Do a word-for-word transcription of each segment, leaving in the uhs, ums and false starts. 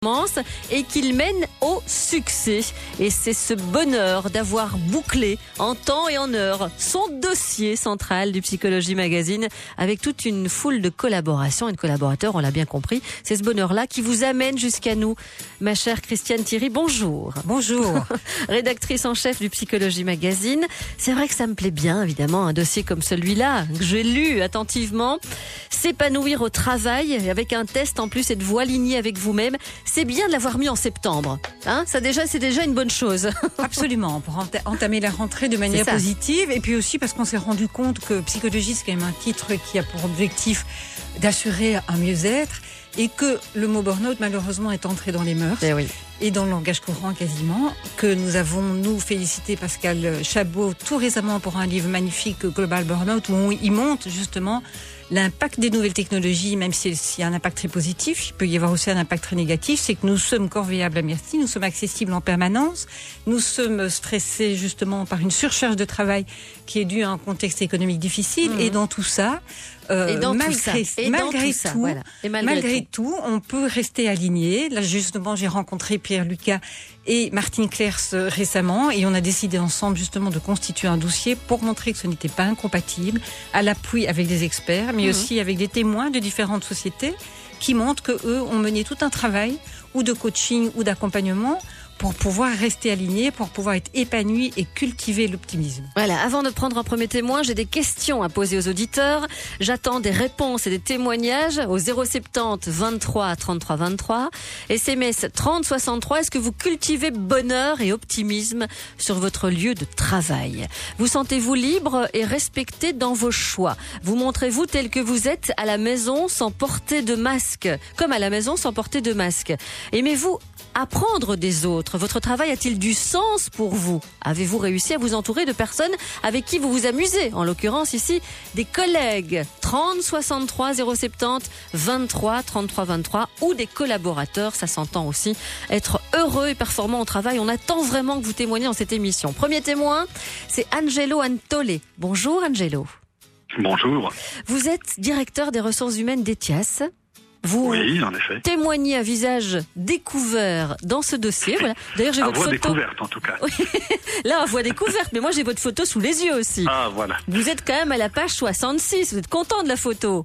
commence et qu'il mène au succès. Et c'est ce bonheur d'avoir bouclé en temps et en heure son dossier central du Psychologie Magazine avec toute une foule de collaborations et de collaborateurs, on l'a bien compris. C'est ce bonheur-là qui vous amène jusqu'à nous. Ma chère Christiane Thierry, bonjour. Bonjour. Rédactrice en chef du Psychologie Magazine. C'est vrai que ça me plaît bien, évidemment, un dossier comme celui-là, que j'ai lu attentivement. S'épanouir au travail, avec un test en plus et de vous aligner avec vous-même. C'est bien de l'avoir mis en septembre. Hein, ça déjà, c'est déjà une bonne chose. Absolument, pour entamer la rentrée de manière positive. Et puis aussi parce qu'on s'est rendu compte que psychologie, c'est quand même un titre qui a pour objectif d'assurer un mieux-être. Et que le mot burn-out, malheureusement, est entré dans les mœurs. Eh oui. Et dans le langage courant quasiment, que nous avons, nous, félicité Pascal Chabot tout récemment pour un livre magnifique, Global Burnout, où il montre justement l'impact des nouvelles technologies, même s'il y a un impact très positif, il peut y avoir aussi un impact très négatif, c'est que nous sommes corvéables à merci, nous sommes accessibles en permanence, nous sommes stressés justement par une surcharge de travail qui est due à un contexte économique difficile, mmh. et dans tout ça, Euh, et dans malgré, tout ça, et malgré, tout, ça, tout, voilà. et malgré, malgré tout. tout, on peut rester aligné. Là, justement, j'ai rencontré Pierre Lucas et Martine Clers récemment et on a décidé ensemble, justement, de constituer un dossier pour montrer que ce n'était pas incompatible, à l'appui avec des experts, mais mmh. aussi avec des témoins de différentes sociétés qui montrent que eux ont mené tout un travail ou de coaching ou d'accompagnement pour pouvoir rester aligné, pour pouvoir être épanoui et cultiver l'optimisme. Voilà, avant de prendre un premier témoin, j'ai des questions à poser aux auditeurs. J'attends des réponses et des témoignages au zéro soixante-dix vingt-trois trente-trois vingt-trois. S M S trente soixante-trois. Est-ce que vous cultivez bonheur et optimisme sur votre lieu de travail? Vous sentez-vous libre et respecté dans vos choix? Vous montrez-vous tel que vous êtes à la maison sans porter de masque? Comme à la maison sans porter de masque. Aimez-vous apprendre des autres? Votre travail a-t-il du sens pour vous? Avez-vous réussi à vous entourer de personnes avec qui vous vous amusez? En l'occurrence ici, des collègues. trente soixante-trois zéro soixante-dix vingt-trois trente-trois vingt-trois ou des collaborateurs, ça s'entend aussi. Être heureux et performant au travail, on attend vraiment que vous témoigniez dans cette émission. Premier témoin, c'est Angelo Antole. Bonjour Angelo. Bonjour. Vous êtes directeur des ressources humaines d'Etias. Vous oui, en effet. témoignez à visage découvert dans ce dossier. Voilà. D'ailleurs, j'ai à votre voix photo. découverte, en tout cas. Là, à voix découverte, mais moi, j'ai votre photo sous les yeux aussi. Ah, voilà. Vous êtes quand même à la page soixante-six. Vous êtes content de la photo?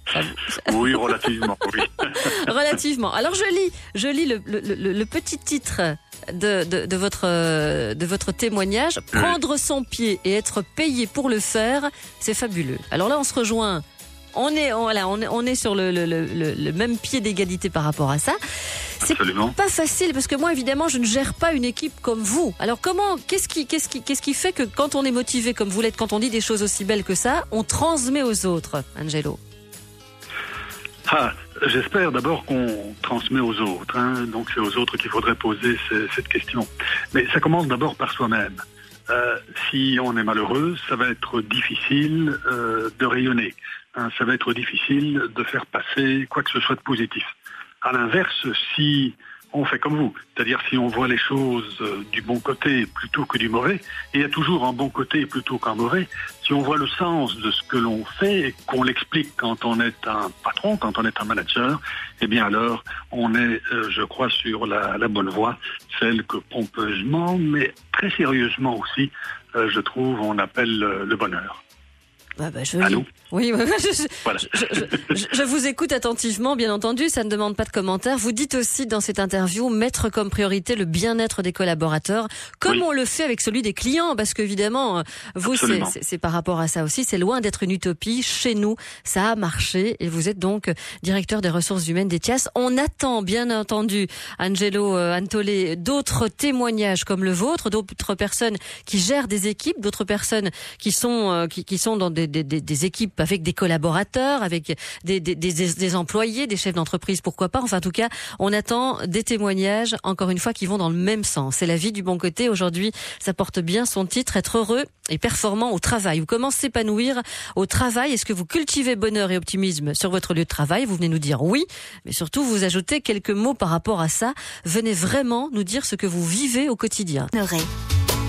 Oui, relativement, oui. Relativement. Alors, je lis, je lis le, le, le, le petit titre de, de, de, votre, de votre témoignage. Oui. Prendre son pied et être payé pour le faire, c'est fabuleux. Alors là, on se rejoint. On est, on, voilà, on est, on est sur le, le, le, le même pied d'égalité par rapport à ça. C'est Absolument. Pas facile parce que moi, évidemment, je ne gère pas une équipe comme vous. Alors, comment, qu'est-ce qui, qu'est-ce qui, qu'est-ce qui fait que quand on est motivé comme vous l'êtes, quand on dit des choses aussi belles que ça, on transmet aux autres, Angelo? Ah, j'espère d'abord qu'on transmet aux autres. Hein. Donc, c'est aux autres qu'il faudrait poser ces, cette question. Mais ça commence d'abord par soi-même. Euh, si on est malheureux, ça va être difficile euh, de rayonner. Hein, ça va être difficile de faire passer quoi que ce soit de positif. À l'inverse, si on fait comme vous, c'est-à-dire si on voit les choses euh, du bon côté plutôt que du mauvais, et il y a toujours un bon côté plutôt qu'un mauvais, si on voit le sens de ce que l'on fait et qu'on l'explique quand on est un patron, quand on est un manager, eh bien alors on est, euh, je crois, sur la, la bonne voie, celle que pompeusement, mais très sérieusement aussi, euh, je trouve, on appelle euh, le bonheur. Ah bah je Allô? Oui, oui, oui je, voilà. je, je, je, je vous écoute attentivement, bien entendu, ça ne demande pas de commentaires. Vous dites aussi dans cette interview mettre comme priorité le bien-être des collaborateurs, comme oui. on le fait avec celui des clients, parce qu'évidemment, vous, c'est, c'est, c'est par rapport à ça aussi, c'est loin d'être une utopie. Chez nous, ça a marché et vous êtes donc directeur des ressources humaines d'Etias. On attend, bien entendu, Angelo Antole, d'autres témoignages comme le vôtre, d'autres personnes qui gèrent des équipes, d'autres personnes qui sont, qui, qui sont dans des, des, des, des équipes avec des collaborateurs, avec des, des, des, des employés, des chefs d'entreprise, pourquoi pas. Enfin, en tout cas, on attend des témoignages, encore une fois, qui vont dans le même sens. C'est la vie du bon côté. Aujourd'hui, ça porte bien son titre, être heureux et performant au travail. Ou comment s'épanouir au travail? Est-ce que vous cultivez bonheur et optimisme sur votre lieu de travail? Vous venez nous dire oui, mais surtout, vous ajoutez quelques mots par rapport à ça. Venez vraiment nous dire ce que vous vivez au quotidien.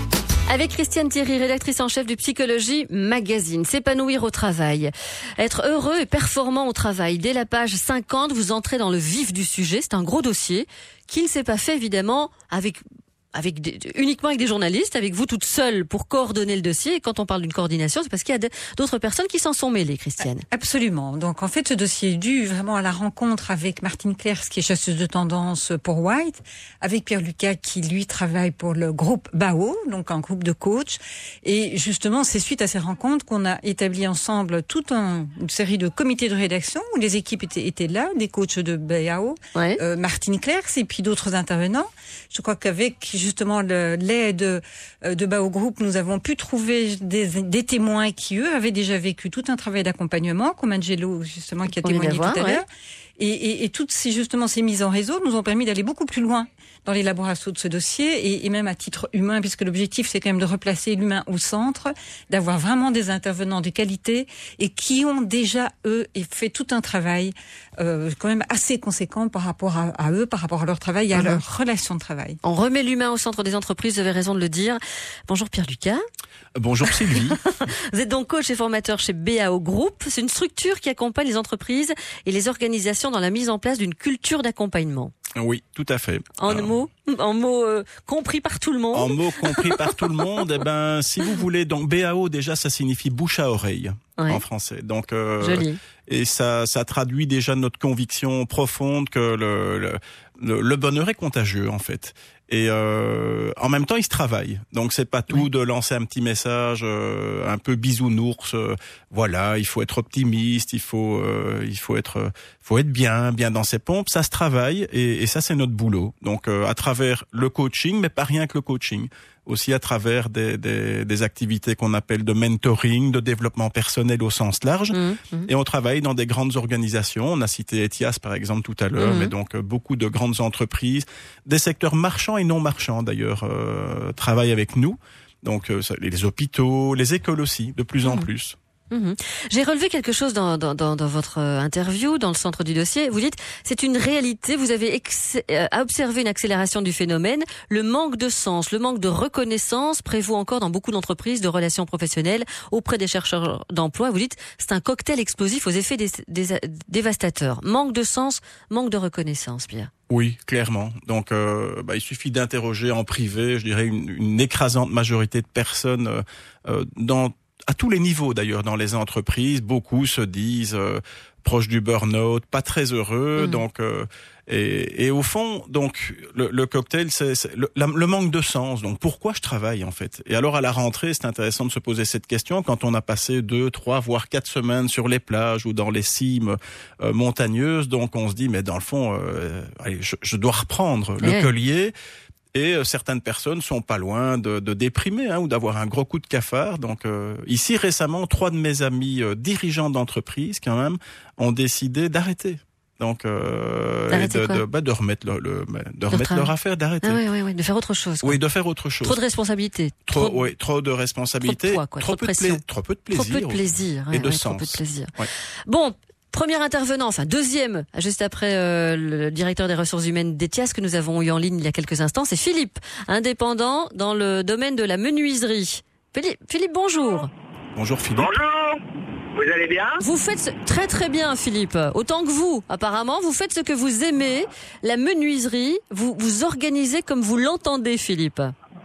Avec Christiane Thierry, rédactrice en chef du Psychologie Magazine. S'épanouir au travail. Être heureux et performant au travail. Dès la page cinquante, vous entrez dans le vif du sujet. C'est un gros dossier qui ne s'est pas fait évidemment avec... Avec des, uniquement avec des journalistes, avec vous toute seule pour coordonner le dossier. Et quand on parle d'une coordination, c'est parce qu'il y a d'autres personnes qui s'en sont mêlées, Christiane. Absolument. Donc en fait, ce dossier est dû vraiment à la rencontre avec Martine Clerc, qui est chasseuse de tendance pour White, avec Pierre Lucas, qui lui travaille pour le groupe B A O, donc un groupe de coachs. Et justement, c'est suite à ces rencontres qu'on a établi ensemble toute un, une série de comités de rédaction où les équipes étaient, étaient là, des coachs de B A O, ouais. euh, Martine Clerc et puis d'autres intervenants. Je crois qu'avec justement le, l'aide de, de B A O Group, nous avons pu trouver des, des témoins qui, eux, avaient déjà vécu tout un travail d'accompagnement, comme Angelo, justement, qui a témoigné tout à l'heure. Ouais. Et, et, et toutes ces, justement, ces mises en réseau nous ont permis d'aller beaucoup plus loin dans l'élaboration de ce dossier et, et même à titre humain, puisque l'objectif, c'est quand même de replacer l'humain au centre, d'avoir vraiment des intervenants de qualité et qui ont déjà, eux, fait tout un travail euh, quand même assez conséquent par rapport à, à eux, par rapport à leur travail et à mmh. leur relation de travail. On remet l'humain au centre des entreprises, vous avez raison de le dire. Bonjour Pierre Lucas. Bonjour Sylvie. Vous êtes donc coach et formateur chez B A O Group. C'est une structure qui accompagne les entreprises et les organisations dans la mise en place d'une culture d'accompagnement. Oui, tout à fait. En Alors, mots, en mots euh, compris par tout le monde. En mots compris par tout le monde. Eh ben, si vous voulez, donc B A O déjà, ça signifie bouche à oreille ouais. en français. Donc, euh, joli. Et ça, ça traduit déjà notre conviction profonde que le, le, le, le bonheur est contagieux en fait. Et euh, en même temps, il se travaille. Donc, c'est pas tout oui. de lancer un petit message euh, un peu bisounours. Euh, voilà, il faut être optimiste, il faut, euh, il faut être, faut être bien, bien dans ses pompes. Ça se travaille et, et ça, c'est notre boulot. Donc, euh, à travers le coaching, mais pas rien que le coaching. Aussi à travers des, des, des activités qu'on appelle de mentoring, de développement personnel au sens large. Mmh, mmh. Et on travaille dans des grandes organisations. On a cité Etias, par exemple, tout à l'heure, mmh. mais donc beaucoup de grandes entreprises, des secteurs marchands et non marchands, d'ailleurs, euh, travaillent avec nous. Donc euh, les hôpitaux, les écoles aussi, de plus mmh. en plus. Mmh. J'ai relevé quelque chose dans, dans, dans, dans votre interview, dans le centre du dossier. Vous dites, c'est une réalité, vous avez ex- euh, observé une accélération du phénomène. Le manque de sens, le manque de reconnaissance prévaut encore dans beaucoup d'entreprises, de relations professionnelles, auprès des chercheurs d'emploi. Vous dites, c'est un cocktail explosif aux effets des, des, dévastateurs. Manque de sens, manque de reconnaissance, Pierre. Oui, clairement. Donc, euh, bah, il suffit d'interroger en privé, je dirais, une, une écrasante majorité de personnes euh, euh, dans à tous les niveaux d'ailleurs dans les entreprises, beaucoup se disent euh, proches du burn-out, pas très heureux, mmh. donc euh, et, et au fond donc le, le cocktail c'est, c'est le, la, le manque de sens. Donc pourquoi je travaille en fait? Et alors à la rentrée c'est intéressant de se poser cette question quand on a passé deux, trois voire quatre semaines sur les plages ou dans les cimes euh, montagneuses. Donc on se dit mais dans le fond euh, allez, je, je dois reprendre le ouais. collier. Et euh, certaines personnes sont pas loin de, de déprimer hein, ou d'avoir un gros coup de cafard. Donc euh, ici récemment, trois de mes amis euh, dirigeants d'entreprise quand même ont décidé d'arrêter. Donc euh, et de, de, bah, de remettre le, le de remettre leur affaire, d'arrêter. Ah oui, oui, oui, de faire autre chose. Quoi. Oui, de faire autre chose. Trop de responsabilités. Trop, trop oui, trop de responsabilités. Trop de poids, quoi, trop, trop, de peu de pla- trop peu de plaisir. Trop peu de plaisir. Et ouais, de ouais, sens. Trop peu de plaisir. Ouais. Bon. Premier intervenant, enfin deuxième, juste après euh, le directeur des ressources humaines d'Etias que nous avons eu en ligne il y a quelques instants, c'est Philippe, indépendant dans le domaine de la menuiserie. Philippe, Philippe bonjour. Bonjour Philippe. Bonjour, vous allez bien? Vous faites très très bien Philippe, autant que vous apparemment, vous faites ce que vous aimez, la menuiserie, vous vous organisez comme vous l'entendez Philippe.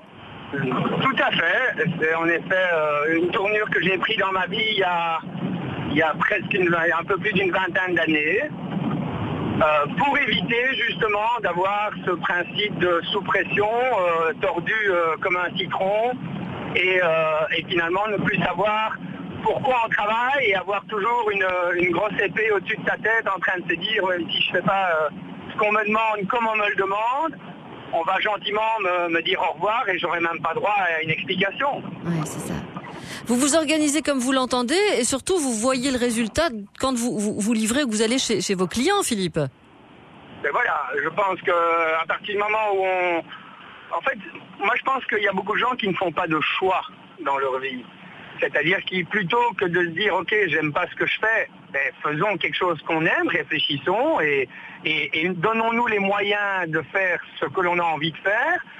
Tout à fait, c'est en effet euh, une tournure que j'ai prise dans ma vie il y a... il y a presque une, un peu plus d'une vingtaine d'années, euh, pour éviter justement d'avoir ce principe de sous-pression euh, tordu euh, comme un citron et, euh, et finalement ne plus savoir pourquoi on travaille et avoir toujours une, une grosse épée au-dessus de sa tête en train de se dire ouais, si je ne fais pas euh, ce qu'on me demande comme on me le demande, on va gentiment me, me dire au revoir et j'aurai même pas droit à une explication. Oui, c'est ça. Vous vous organisez comme vous l'entendez et surtout vous voyez le résultat quand vous vous, vous livrez ou que vous allez chez, chez vos clients, Philippe. Ben voilà, je pense que à partir du moment où on... En fait, moi je pense qu'il y a beaucoup de gens qui ne font pas de choix dans leur vie. C'est-à-dire qui, plutôt que de se dire « Ok, j'aime pas ce que je fais ben, », faisons quelque chose qu'on aime, réfléchissons et, et, et donnons-nous les moyens de faire ce que l'on a envie de faire.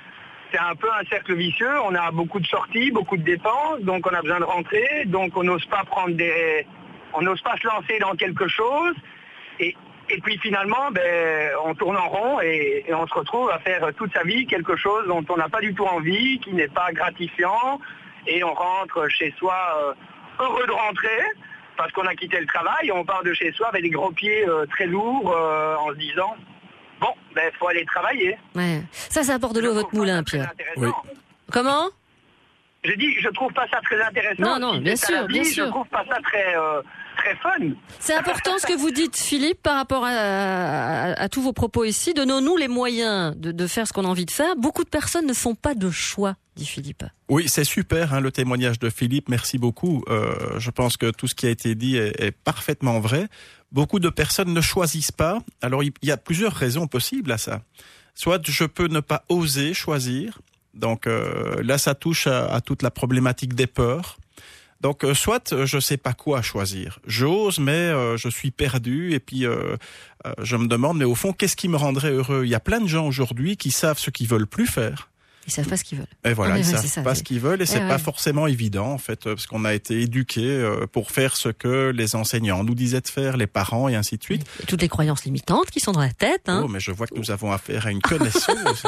c'est un peu un cercle vicieux. On a beaucoup de sorties, beaucoup de dépenses, donc on a besoin de rentrer, donc on n'ose pas prendre des, on n'ose pas se lancer dans quelque chose. Et, et puis finalement, ben, on tourne en rond et, et on se retrouve à faire toute sa vie quelque chose dont on n'a pas du tout envie, qui n'est pas gratifiant, et on rentre chez soi euh, heureux de rentrer parce qu'on a quitté le travail. Et on part de chez soi avec des gros pieds euh, très lourds euh, en se disant bon, ben faut aller travailler. Ouais. Ça, ça apporte de l'eau à votre moulin, Pierre. Oui. Comment ? Je dis, je trouve pas ça très intéressant. Non, non, Si bien c'est sûr, à la vie, bien sûr. Je trouve pas ça très, euh, très fun. C'est important ce que vous dites, Philippe, par rapport à, à, à tous vos propos ici. Donnons-nous les moyens de, de faire ce qu'on a envie de faire. Beaucoup de personnes ne font pas de choix, dit Philippe. Oui, c'est super, hein, le témoignage de Philippe. Merci beaucoup. Euh, je pense que tout ce qui a été dit est, est parfaitement vrai. Beaucoup de personnes ne choisissent pas. Alors, il y a plusieurs raisons possibles à ça. Soit je peux ne pas oser choisir. Donc euh, là, ça touche à, à toute la problématique des peurs. Donc euh, soit euh, je sais pas quoi choisir. J'ose, mais euh, je suis perdu. Et puis euh, euh, je me demande, mais au fond, qu'est-ce qui me rendrait heureux ? Il y a plein de gens aujourd'hui qui savent ce qu'ils veulent plus faire. Ils savent pas ce qu'ils veulent. Et voilà, ah, ils ouais, savent ça, pas c'est... ce qu'ils veulent et ouais, c'est ouais. pas forcément évident en fait, parce qu'on a été éduqués pour faire ce que les enseignants nous disaient de faire, les parents et ainsi de suite. Et toutes les croyances limitantes qui sont dans la tête. Hein. Oh, mais je vois que nous avons affaire à une connaisseuse.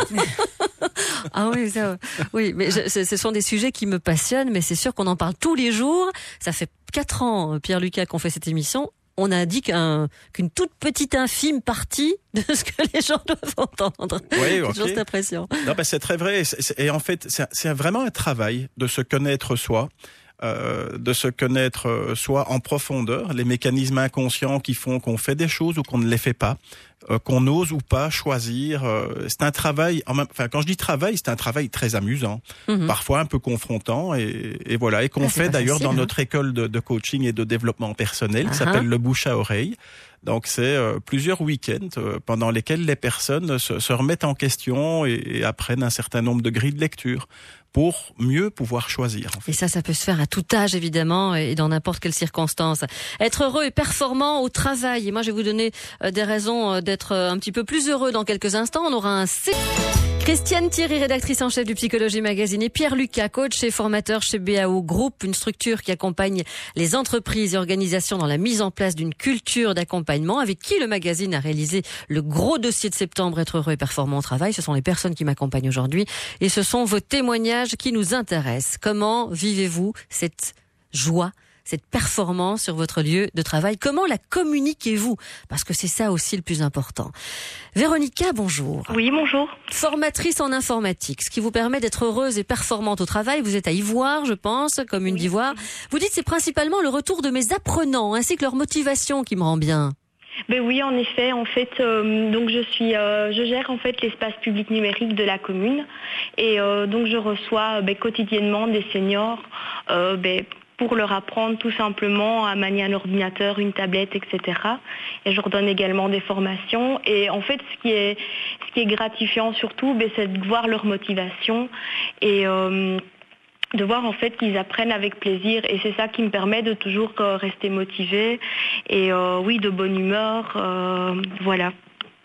Ah oui, ça, oui, mais je, ce sont des sujets qui me passionnent, mais c'est sûr qu'on en parle tous les jours. Ça fait quatre ans, Pierre-Lucas, qu'on fait cette émission. On a dit qu'un, qu'une toute petite infime partie de ce que les gens doivent entendre. Oui, J'ai okay. toujours cette impression. Non, ben c'est très vrai. Et en fait, c'est, c'est vraiment un travail de se connaître soi. Euh, de se connaître euh, soi en profondeur, les mécanismes inconscients qui font qu'on fait des choses ou qu'on ne les fait pas, euh, qu'on ose ou pas choisir. Euh, c'est un travail, en même, enfin quand je dis travail, c'est un travail très amusant, mm-hmm. parfois un peu confrontant et, et voilà, et qu'on ah, fait d'ailleurs facile, dans hein. notre école de, de coaching et de développement personnel, uh-huh. qui s'appelle le bouche à oreille. Donc c'est euh, plusieurs week-ends euh, pendant lesquels les personnes se, se remettent en question et, et apprennent un certain nombre de grilles de lecture pour mieux pouvoir choisir. En fait. Et ça, ça peut se faire à tout âge, évidemment, et dans n'importe quelle circonstance. Être heureux et performant au travail. Et moi, je vais vous donner euh, des raisons euh, d'être euh, un petit peu plus heureux dans quelques instants. On aura un C... Christiane Thierry, rédactrice en chef du Psychologie Magazine, et Pierre-Lucas, coach et formateur chez B A O Group, une structure qui accompagne les entreprises et organisations dans la mise en place d'une culture d'accompagnement, avec qui le magazine a réalisé le gros dossier de septembre, être heureux et performant au travail. Ce sont les personnes qui m'accompagnent aujourd'hui et ce sont vos témoignages qui nous intéressent. Comment vivez-vous cette joie, cette performance sur votre lieu de travail? Comment la communiquez-vous? Parce que c'est ça aussi le plus important. Véronica, bonjour. Oui, bonjour. Formatrice en informatique, ce qui vous permet d'être heureuse et performante au travail. Vous êtes à Ivoire, je pense, commune oui. d'Ivoire. Vous dites c'est principalement le retour de mes apprenants ainsi que leur motivation qui me rend bien. Ben oui, en effet, en fait, euh, donc je suis, euh, je gère en fait l'espace public numérique de la commune et euh, donc je reçois ben, quotidiennement des seniors, euh, ben, pour leur apprendre tout simplement à manier un ordinateur, une tablette, et cetera. Et je leur donne également des formations. Et en fait, ce qui est, ce qui est gratifiant surtout, ben, c'est de voir leur motivation et euh, de voir en fait qu'ils apprennent avec plaisir. Et c'est ça qui me permet de toujours euh, rester motivée et euh, oui, de bonne humeur. Euh, voilà.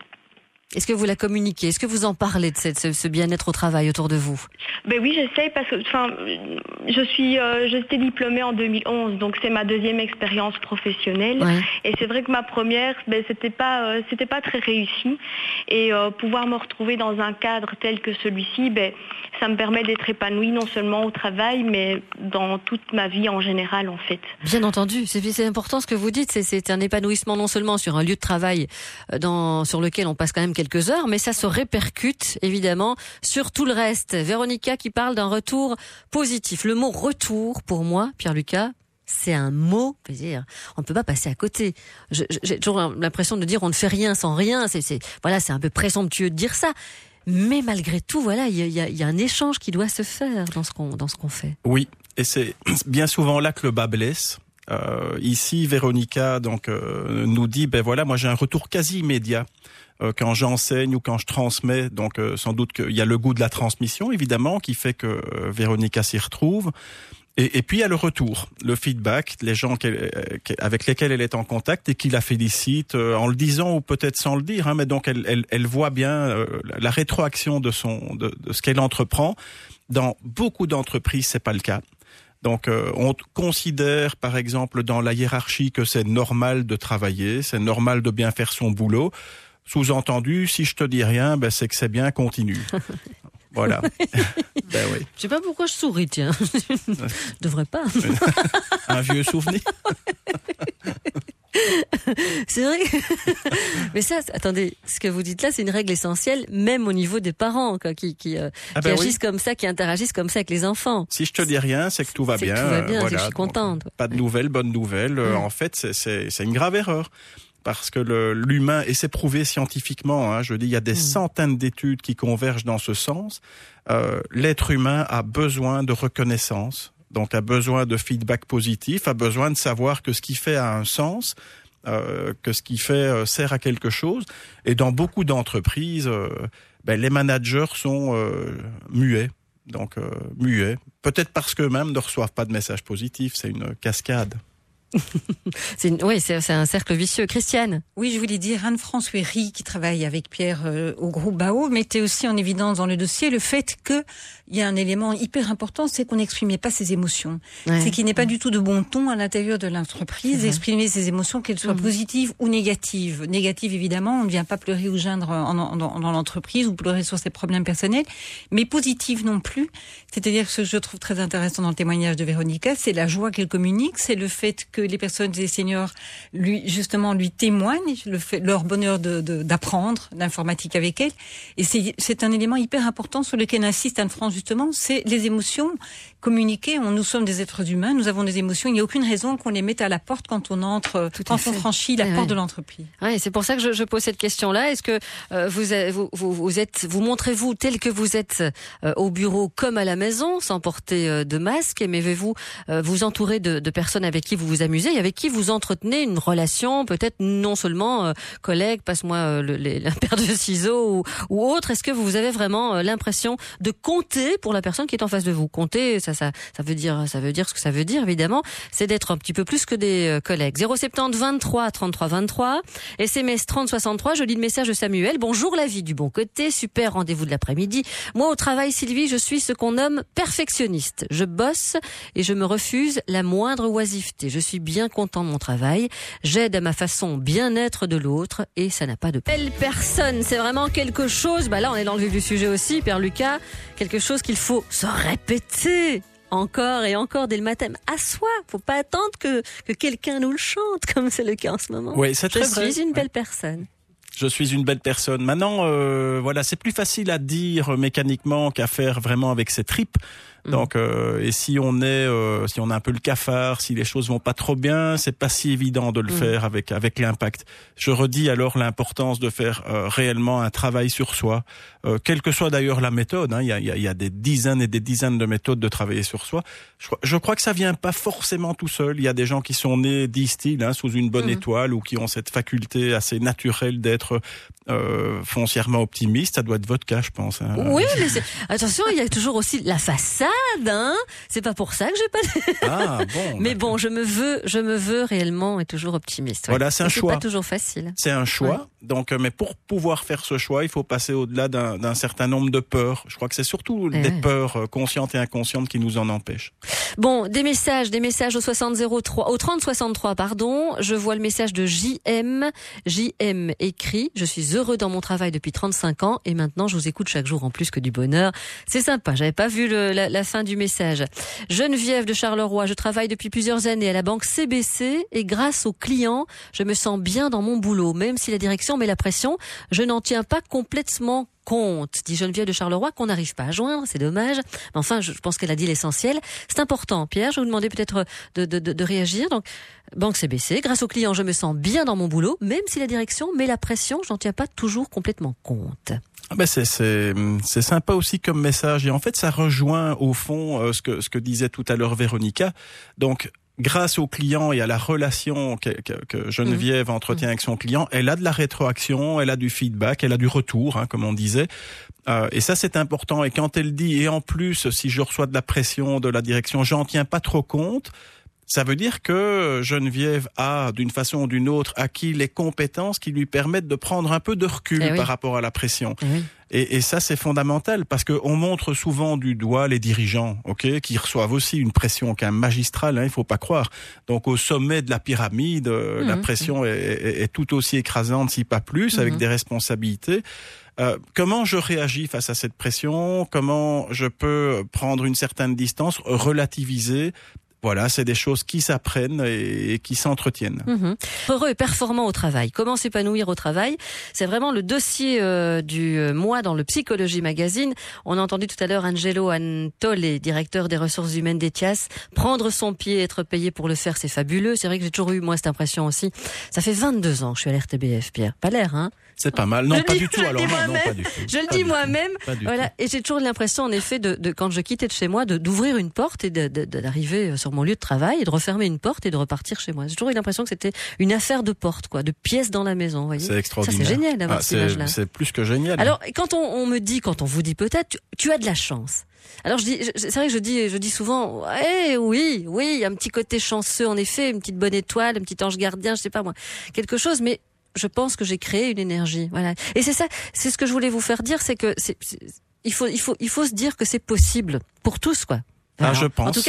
Est-ce que vous la communiquez? Est-ce que vous en parlez de cette, ce, ce bien-être au travail autour de vous? Ben oui, j'essaye parce que, enfin, je suis, euh, j'étais diplômée en deux mille onze, donc c'est ma deuxième expérience professionnelle. Ouais. Et c'est vrai que ma première, ben c'était pas, euh, c'était pas très réussi. Et euh, pouvoir me retrouver dans un cadre tel que celui-ci, ben ça me permet d'être épanouie non seulement au travail, mais dans toute ma vie en général, en fait. Bien entendu, c'est, c'est important ce que vous dites. C'est, c'est un épanouissement non seulement sur un lieu de travail dans, sur lequel on passe quand même quelques heures, mais ça se répercute évidemment sur tout le reste. Véronica qui parle d'un retour positif. Le mot retour, pour moi, Pierre-Lucas, c'est un mot, dire, on ne peut pas passer à côté. Je, j'ai toujours l'impression de dire on ne fait rien sans rien. C'est, c'est, voilà, c'est un peu présomptueux de dire ça. Mais malgré tout, voilà, il y a, y a un échange qui doit se faire dans ce qu'on, dans ce qu'on fait. Oui, et c'est bien souvent là que le bas blesse. Euh, ici, Véronica donc euh, nous dit, ben voilà, moi j'ai un retour quasi immédiat euh, quand j'enseigne ou quand je transmets. Donc euh, sans doute qu'il y a le goût de la transmission, évidemment, qui fait que euh, Véronica s'y retrouve. Et, et puis il y a le retour, le feedback, les gens qu'elle, avec lesquels elle est en contact et qui la félicitent euh, en le disant ou peut-être sans le dire. Hein, mais donc elle, elle, elle voit bien euh, la rétroaction de son, de, de ce qu'elle entreprend. Dans beaucoup d'entreprises, c'est pas le cas. Donc euh, on considère par exemple dans la hiérarchie que c'est normal de travailler, c'est normal de bien faire son boulot. Sous-entendu, si je te dis rien, ben c'est que c'est bien, continue. Voilà. Ben oui. Je sais pas pourquoi je souris, tiens. Je devrais pas. Un vieux souvenir. C'est vrai. Mais ça, attendez, ce que vous dites là, c'est une règle essentielle, même au niveau des parents, quoi, qui, qui, euh, ah ben qui agissent oui. comme ça, qui interagissent comme ça avec les enfants. Si je te dis rien, c'est que tout va c'est bien. Que tout va bien, euh, c'est voilà. que je suis contente. Donc, pas de nouvelles, bonnes nouvelles. Mmh. Euh, en fait, c'est, c'est, c'est une grave erreur. Parce que le, l'humain, et c'est prouvé scientifiquement, hein, je dis, il y a des mmh. centaines d'études qui convergent dans ce sens. Euh, l'être humain a besoin de reconnaissance, donc a besoin de feedback positif, a besoin de savoir que ce qu'il fait a un sens, euh, que ce qu'il fait euh, sert à quelque chose. Et dans beaucoup d'entreprises, euh, ben, les managers sont euh, muets, donc euh, muets. Peut-être parce qu'eux-mêmes ne reçoivent pas de messages positifs, c'est une cascade. c'est une, oui, c'est, c'est un cercle vicieux. Christiane. Oui, je voulais dire, Anne-France Wéry, qui travaille avec Pierre euh, au groupe Bao, mettait aussi en évidence dans le dossier le fait que il y a un élément hyper important, c'est qu'on n'exprimait pas ses émotions. Ouais. C'est qu'il n'est pas du tout de bon ton à l'intérieur de l'entreprise d'exprimer ses émotions, qu'elles soient mmh. positives ou négatives. Négatives, évidemment, on ne vient pas pleurer ou geindre en, en, dans, dans l'entreprise ou pleurer sur ses problèmes personnels, mais positives non plus. C'est-à-dire que ce que je trouve très intéressant dans le témoignage de Véronica, c'est la joie qu'elle communique, c'est le fait que les personnes, les seniors, lui, justement, lui témoignent le fait, leur bonheur de, de, d'apprendre l'informatique avec elle. Et c'est, c'est un élément hyper important sur lequel insiste Anne-France, justement, c'est les émotions communiquées. On, nous sommes des êtres humains, nous avons des émotions. Il n'y a aucune raison qu'on les mette à la porte quand on entre, Tout quand on franchit la ouais, porte ouais. de l'entreprise. Ouais, c'est pour ça que je, je pose cette question-là. Est-ce que euh, vous, vous, vous, vous êtes, vous montrez-vous tel que vous êtes euh, au bureau comme à la maison, sans porter euh, de masque? Aimez-vous euh, vous entourer de, de personnes avec qui vous vous amusez et avec qui vous entretenez une relation, peut-être non seulement euh, collègue, passe-moi euh, le, les, la paire de ciseaux ou, ou autre. Est-ce que vous avez vraiment euh, l'impression de compter pour la personne qui est en face de vous? Compter, ça, ça, ça veut dire, ça veut dire ce que ça veut dire, évidemment. C'est d'être un petit peu plus que des euh, collègues. zéro sept zéro vingt-trois trente-trois vingt-trois, S M S trente soixante-trois. Je lis le message de Samuel. Bonjour, la vie du bon côté. Super rendez-vous de l'après-midi. Moi, au travail, Sylvie, je suis ce qu'on nomme perfectionniste. Je bosse et je me refuse la moindre oisiveté. Je suis bien content de mon travail. J'aide à ma façon bien-être de l'autre et ça n'a pas de belle personne. C'est vraiment quelque chose. Bah là, on est dans le vif du sujet aussi, Père Lucas. Quelque chose qu'il faut se répéter encore et encore dès le matin. À soi. Faut pas attendre que, que quelqu'un nous le chante comme c'est le cas en ce moment. Oui, c'est très Je vrai. suis une belle ouais. personne. Je suis une belle personne. Maintenant, euh, voilà, c'est plus facile à dire mécaniquement qu'à faire vraiment avec ses tripes. Donc, euh, et si on est, euh, si on a un peu le cafard, si les choses vont pas trop bien, c'est pas si évident de le mmh. faire avec avec l'impact. Je redis alors l'importance de faire euh, réellement un travail sur soi, euh, quelle que soit d'ailleurs la méthode. Hein, il y a, il y a, il y a des dizaines et des dizaines de méthodes de travailler sur soi. Je, je crois que ça vient pas forcément tout seul. Il y a des gens qui sont nés, disent-ils, hein, sous une bonne mmh. étoile ou qui ont cette faculté assez naturelle d'être euh, foncièrement optimiste. Ça doit être votre cas, je pense. Hein. Oui, mais c'est... attention, il y a toujours aussi la façade. Hein, c'est pas pour ça que j'ai pas. Ah bon. Mais bon, je me veux, je me veux réellement et toujours optimiste. Ouais. Voilà, c'est un c'est choix. C'est pas toujours facile. C'est un choix. Ouais. Donc, mais pour pouvoir faire ce choix, il faut passer au-delà d'un, d'un certain nombre de peurs. Je crois que c'est surtout eh des ouais. peurs conscientes et inconscientes qui nous en empêchent. Bon, des messages, des messages au soixante zéro trois, au trente soixante-trois, pardon. Je vois le message de J M. J M écrit: je suis heureux dans mon travail depuis trente-cinq ans et maintenant je vous écoute chaque jour en plus que du bonheur. C'est sympa. J'avais pas vu le, la, la fin du message. Geneviève de Charleroi: je travaille depuis plusieurs années à la banque C B C et grâce aux clients, je me sens bien dans mon boulot, même si la direction met la pression, je n'en tiens pas complètement compte, dit Geneviève de Charleroi, qu'on n'arrive pas à joindre, c'est dommage. Mais enfin, je pense qu'elle a dit l'essentiel. C'est important. Pierre, je vais vous demander peut-être de, de, de, de réagir. Donc, banque C B C, grâce aux clients, je me sens bien dans mon boulot, même si la direction met la pression, je n'en tiens pas toujours complètement compte. Ah ben c'est c'est c'est sympa aussi comme message et en fait ça rejoint au fond euh, ce que ce que disait tout à l'heure Véronica. Donc grâce au client et à la relation que, que, que Geneviève mmh. entretient mmh. avec son client, elle a de la rétroaction, elle a du feedback, elle a du retour, hein, comme on disait. Euh, et ça, c'est important. Et quand elle dit, et en plus, si je reçois de la pression de la direction, j'en tiens pas trop compte, ça veut dire que Geneviève a, d'une façon ou d'une autre, acquis les compétences qui lui permettent de prendre un peu de recul eh oui. par rapport à la pression. Eh oui. Et, et ça, c'est fondamental parce que on montre souvent du doigt les dirigeants, ok, qui reçoivent aussi une pression quand même magistrale, hein, il faut pas croire. Donc, au sommet de la pyramide, mmh. la pression est, est, est tout aussi écrasante, si pas plus, mmh. avec des responsabilités. Euh, comment je réagis face à cette pression? Comment je peux prendre une certaine distance, relativiser? Voilà, c'est des choses qui s'apprennent et qui s'entretiennent. Mmh. Heureux et performant au travail. Comment s'épanouir au travail? C'est vraiment le dossier euh, du mois dans le Psychologie Magazine. On a entendu tout à l'heure Angelo Antole, directeur des ressources humaines d'Etias. Prendre son pied, être payé pour le faire, c'est fabuleux. C'est vrai que j'ai toujours eu, moi, cette impression aussi. Ça fait vingt-deux ans que je suis à l'R T B F, Pierre. Pas l'air, hein? C'est pas mal. Non, je pas dis, du tout. Alors, non, non, pas du tout. Je le pas dis moi-même. Voilà. Tout. Et j'ai toujours l'impression, en effet, de, de quand je quittais de chez moi, de, d'ouvrir une porte et de, de, d'arriver sur mon lieu de travail et de refermer une porte et de repartir chez moi. J'ai toujours eu l'impression que c'était une affaire de porte, quoi, de pièces dans la maison, vous voyez. C'est extraordinaire. Ça, c'est génial d'avoir ah, cette image-là. C'est plus que génial. Alors, quand on, on me dit, quand on vous dit peut-être, tu, tu as de la chance. Alors je dis, c'est vrai que je dis, je dis souvent, eh oui, oui, il y a un petit côté chanceux en effet, une petite bonne étoile, un petit ange gardien, je sais pas moi, quelque chose, mais je pense que j'ai créé une énergie, voilà. Et c'est ça, c'est ce que je voulais vous faire dire, c'est que c'est, c'est, il faut, il faut, il faut se dire que c'est possible pour tous, quoi. Ah, Alors, je pense. En tout cas,